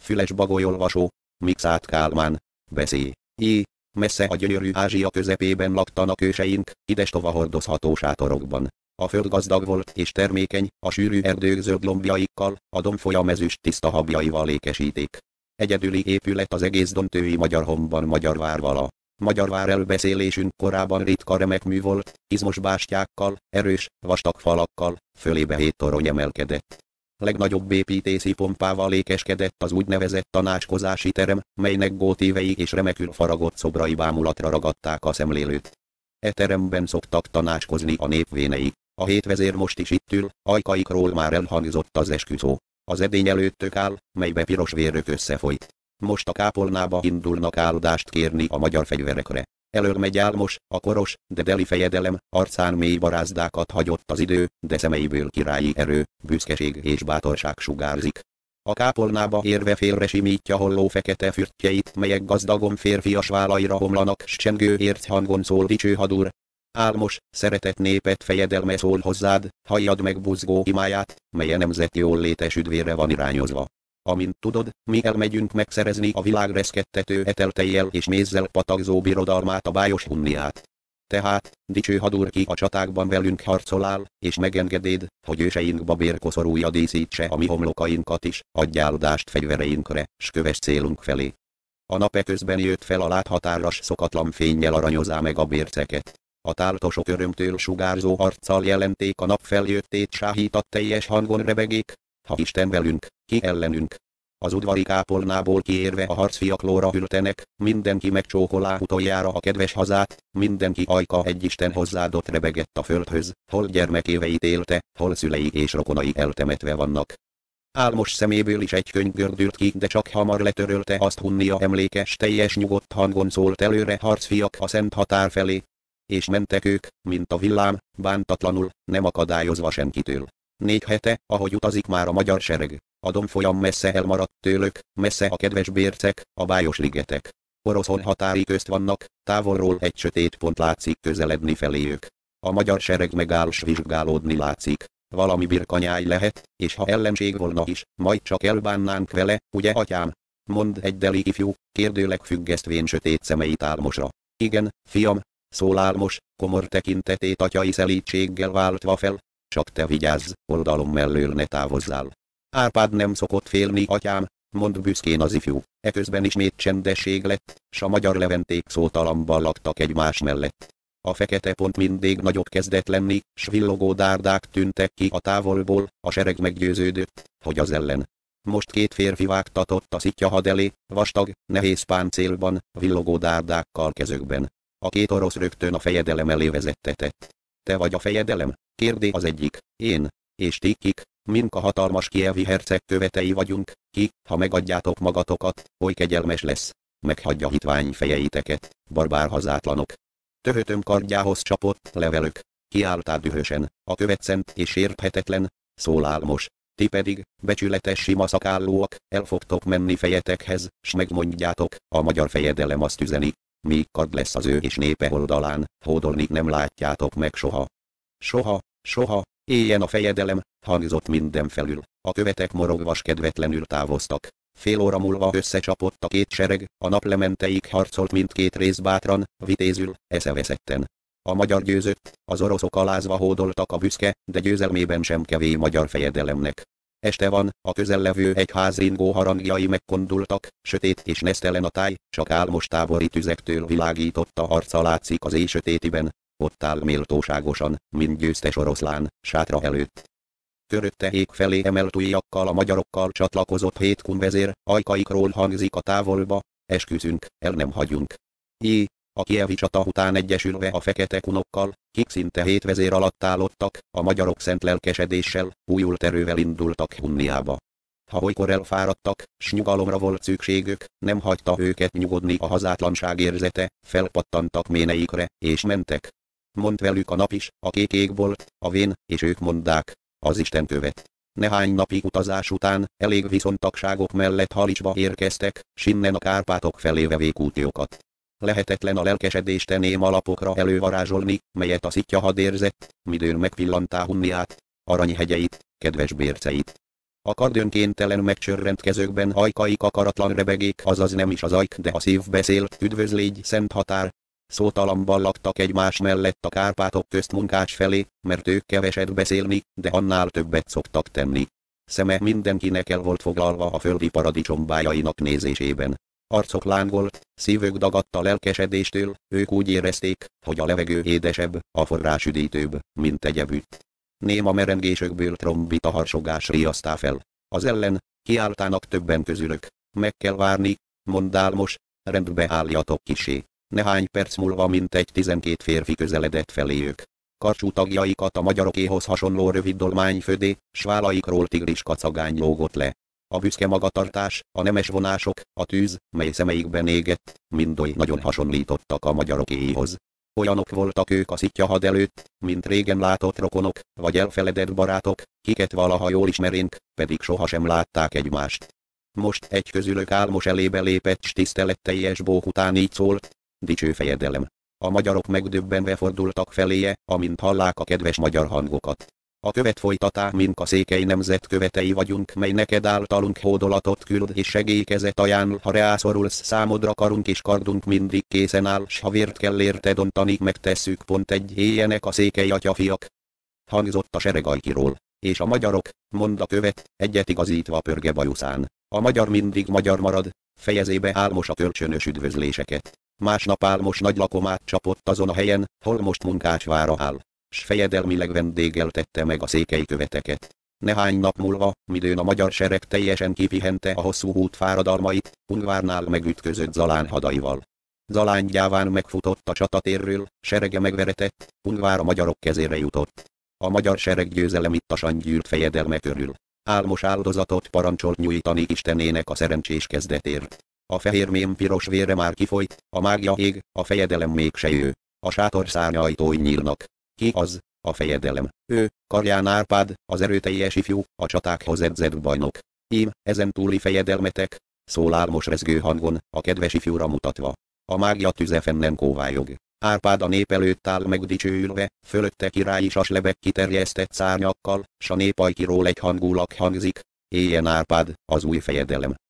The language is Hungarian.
Füles bagolyolvasó, Mikszát Kálmán, beszél. Messze a gyönyörű Ázsia közepében laktanak őseink, idestova hordozható sátorokban. A föld gazdag volt és termékeny, a sűrű erdők zöld lombjaikkal, a dombfolyam ezüst tiszta habjaival ékesíték. Egyedüli épület az egész Dontői Magyarhomban Magyarvárvala. Magyarvár elbeszélésünk korában ritka remek mű volt, izmos bástyákkal, erős, vastag falakkal, fölébe 7 torony emelkedett. Legnagyobb építési pompával ékeskedett az úgynevezett tanácskozási terem, melynek gótívei és remekül faragott szobrai bámulatra ragadták a szemlélőt. E teremben szoktak tanácskozni a népvénei. A 7 vezér most is itt ül, ajkaikról már elhangzott az esküszó. Az edény előttök áll, melybe piros vérök összefolyt. Most a kápolnába indulnak áldást kérni a magyar fegyverekre. Elől megy Álmos, a koros, de deli fejedelem, arcán mély barázdákat hagyott az idő, de szemeiből királyi erő, büszkeség és bátorság sugárzik. A kápolnába érve félre simítja holló fekete fürtjeit, melyek gazdagon férfias vállaira omlanak, s csengő érchangon szól dicső hadúr. Álmos, szeretett népet fejedelme szól hozzád, halljad meg buzgó imáját, melye nemzet jól létes üdvére van irányozva. Amint tudod, mi elmegyünk megszerezni a világ reszkettető eteltejjel és mézzel patagzó birodalmát, a bájos Hunniát. Tehát, dicső hadúr, ki a csatákban velünk harcolál, és megengedéd, hogy őseink babérkoszorúja díszítse a mi homlokainkat is, adj áldást fegyvereinkre, s kövess célunk felé. A nap eközben jött fel a láthatáras szokatlan fénnyel aranyozá meg a bérceket. A táltosok örömtől sugárzó arccal jelenték a nap feljöttét, sáhítat teljes hangon rebegék, ha Isten velünk, ki ellenünk. Az udvari kápolnából kiérve a harcfiak lóra ültenek, mindenki megcsókolá utoljára a kedves hazát, mindenki ajka egy Isten hozzádott rebegett a földhöz, hol gyermekéveit élte, hol szülei és rokonai eltemetve vannak. Álmos szeméből is egy könyv gördült ki, de csak hamar letörölte azt Hunnia emlékes teljes nyugodt hangon szólt előre harcfiak a szent határ felé. És mentek ők, mint a villám, bántatlanul, nem akadályozva senkitől. 4 hete, ahogy utazik már a magyar sereg. A dombfolyam messze elmaradt tőlük, messze a kedves bércek, a bájos ligetek. Oroszon határi közt vannak, távolról egy sötét pont látszik közeledni feléjük. A magyar sereg megáll s vizsgálódni látszik. Valami birkanyáj lehet, és ha ellenség volna is, majd csak elbánnánk vele, ugye atyám? Mond egy deli ifjú, kérdőleg függesztvén sötét szemeit Álmosra. Igen, fiam, szól Álmos, komor tekintetét atyai szelídséggel váltva fel. Csak te vigyázz, oldalom mellől ne távozzál. Árpád nem szokott félni, atyám, mond büszkén az ifjú. Eközben ismét csendesség lett, s a magyar leventék szótalamban laktak egymás mellett. A fekete pont mindig nagyobb kezdett lenni, s villogó dárdák tűntek ki a távolból, a sereg meggyőződött, hogy az ellen. Most 2 férfi vágtatott a szittyahad elé, vastag, nehéz páncélban, villogó dárdákkal kezükben. A 2 orosz rögtön a fejedelem elé vezettetett. Te vagy a fejedelem? Kérdé az egyik. Én. És ti kik? Mink a hatalmas kievi herceg követei vagyunk, ki, ha megadjátok magatokat, oly kegyelmes lesz. Meghagyja hitvány fejeiteket, barbár hazátlanok. Töhötöm kardjához csapott levelök. Kiáltál dühösen, a követ szent és sérthetetlen, szól Álmos. Ti pedig, becsületes sima szakállóak, el fogtok menni fejetekhez, s megmondjátok, a magyar fejedelem azt üzeni. Míg kard lesz az ő és népe oldalán, hódolni nem látjátok meg soha. Soha, soha, éljen a fejedelem, hangzott mindenfelül. A követek morogvas kedvetlenül távoztak. Fél óra múlva összecsapott a 2 sereg, a naplementeik harcolt mindkét rész bátran, vitézül, eszeveszetten. A magyar győzött, az oroszok alázva hódoltak a büszke, de győzelmében sem kevés magyar fejedelemnek. Este van, a közellevő egyház ringó harangjai megkondultak, sötét és nesztelen a táj, csak Álmos tábori tüzektől világított a arca látszik az éj sötétiben. Ott áll méltóságosan, mint győztes oroszlán, sátra előtt. Körötte ég felé emelt ujjakkal a magyarokkal csatlakozott 7 kunvezér, ajkaikról hangzik a távolba, esküszünk, el nem hagyunk. A kievi csata után egyesülve a fekete kunokkal, kik szinte 7 vezér alatt állottak, a magyarok szent lelkesedéssel, újult erővel indultak Hunniába. Ha olykor elfáradtak, s nyugalomra volt szükségük, nem hagyta őket nyugodni a hazátlanság érzete, felpattantak méneikre, és mentek. Mondd velük a nap is, a kék ég volt, a vén, és ők mondták, az Isten követ. Nehány napi utazás után, elég viszontagságok mellett Halicsba érkeztek, s innen a Kárpátok felé vevék útjukat. Lehetetlen a lelkesedést ném alapokra elővarázsolni, melyet a szittyahad érzett, midőn megpillantá Hunniát, aranyhegyeit, kedves bérceit. A kard önkéntelen megcsörrent kezökben, ajkaik akaratlan rebegék, azaz nem is az ajk, de a szív beszélt, üdvözlégy szent határ. Szótalanban laktak egymás mellett a Kárpátok közt Munkács felé, mert ők keveset beszélni, de annál többet szoktak tenni. Szeme mindenkinek el volt foglalva a földi paradicsom bájainak nézésében. Arcok lángolt, szívük dagadt a lelkesedéstől, ők úgy érezték, hogy a levegő édesebb, a forrás üdítőbb, mint egyebütt. Néma merengésökből trombita harsogás riasztá fel. Az ellen, kiáltának többen közülök. Meg kell várni, mondd Álmos, rendbe álljatok kissé. Nehány perc múlva mintegy 12 férfi közeledett feléjük. Karcsú tagjaikat a magyarokéhoz hasonló rövid dolmányfödé, s vállaikról tigris kacagány lógott le. A büszke magatartás, a nemes vonások, a tűz, mely szemeikben égett, mind oly nagyon hasonlítottak a magyarokéhoz. Olyanok voltak ők a szittyahad előtt, mint régen látott rokonok, vagy elfeledett barátok, kiket valaha jól ismerénk, pedig sohasem látták egymást. Most egy közülük Álmos elébe lépett, s tiszteletteljes bók után így szólt: dicső fejedelem. A magyarok megdöbbenve fordultak feléje, amint hallák a kedves magyar hangokat. A követ folytatá, mink a székely nemzet követei vagyunk, mely neked általunk hódolatot küld és segélykezet ajánl, ha rászorulsz számodra, karunk és kardunk mindig készen áll, s ha vért kell érted ontani, megtesszük, pont egy éljenek a székely atyafiak. Hangzott a sereg ajkiról, és a magyarok, mond a követ, egyet igazítva pörge bajuszán. A magyar mindig magyar marad, fejezébe Álmos a kölcsönös üdvözléseket. Másnap Álmos nagy lakomát csapott azon a helyen, hol most Munkács vára áll, s fejedelmileg vendégeltette meg a székely követeket. Nehány nap múlva, midőn a magyar sereg teljesen kipihente a hosszú út fáradalmait, Ungvárnál megütközött Zalány hadaival. Zalány gyáván megfutott a csatatérről, serege megveretett, Ungvár a magyarok kezére jutott. A magyar sereg győzelem ittasan gyűlt fejedelme körül. Álmos áldozatot parancsolt nyújtani istenének a szerencsés kezdetért. A fehér mém piros vére már kifolyt, a mágia ég, a fejedelem mégse jő. A sátor szárnyajtói nyílnak. Ki az, a fejedelem? Ő, Karján Árpád, az erőteljes ifjú, a csatákhoz edzett bajnok. Ím, ezen túli fejedelmetek, szól Álmos rezgő hangon, a kedves ifjúra mutatva. A mágia tüze fennen kóvályog. Árpád a nép előtt áll megdicsőülve, fölötte királyi saslebek kiterjesztett szárnyakkal, s a nép ajkiról egyhangulag hangzik: éljen Árpád, az új fejedelem.